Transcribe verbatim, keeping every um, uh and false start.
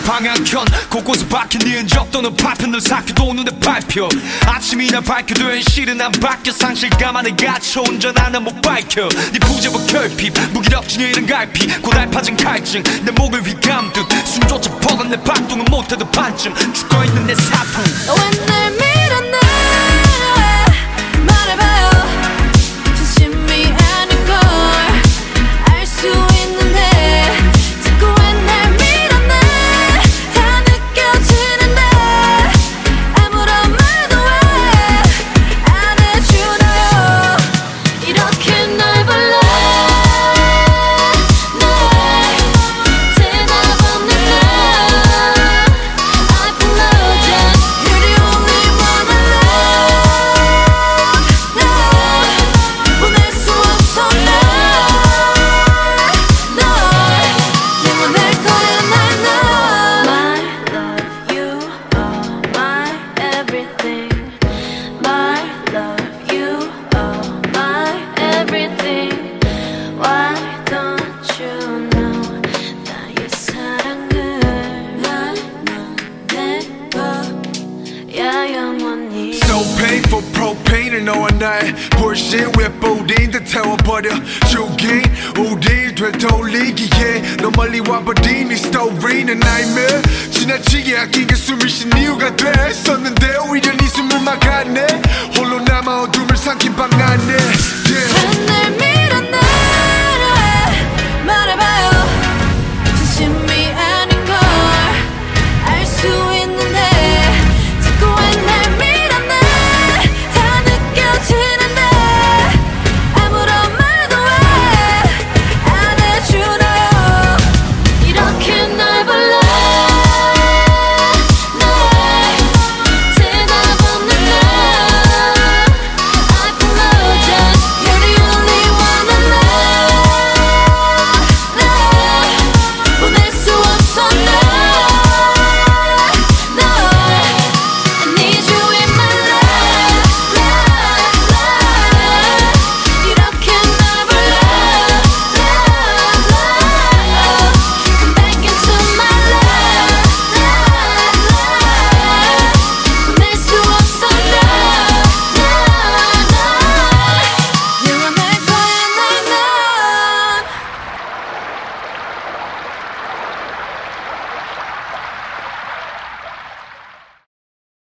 방향견 곳곳에 박힌 네 흔적 또는 파편을 삭혀도 눈에 밟혀 아침이나 밝혀도 현실은 안 바뀌어 상실감 안에 갇혀 운전하나 못 밝혀 네 부재보 결핍 무기력증에 이른 갈피 고달파진 갈증 내 목을 휘감듯 숨조차 퍼간 내 박동은 못해도 반쯤 죽어있는 내 사품 왜 날 밀어내 말해봐요 진심이 아닌 걸 알 수 있는데 자꾸 왜 날 밀어내 다 느껴지는데 아무런 말도 왜 안 해주나요 이렇게 널 볼래 날 대답 없는 날 I follow just you're the only one I love 날 보낼 수 없어 날 널 영원할 거야 날 너 My love you are my everything My love you are my everything Why don't you know 나의 사랑을 넌 내거야 영원히 So painful propane 너와 나의 bullshit 왜 뿌린 듯 태워버려 죽인 우릴 되돌리기에 너 멀리 와버린 이 스토리는 nightmare 지나치게 아낀 게 숨이 쉰 이유가 돼